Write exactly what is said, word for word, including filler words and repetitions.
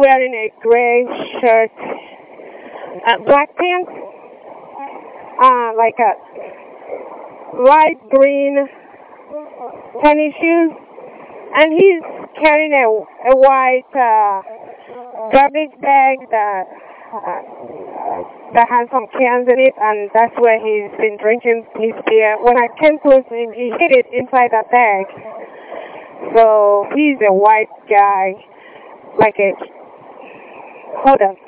wearing a gray shirt, uh, black pants, uh, like a light green tennis shoes, and he's carrying a, a white uh, garbage bag that uh, that has some cans in it, and that's where he's been drinking his beer. When I came close to him, he hid it inside that bag. So he's a white guy, like a, hold on.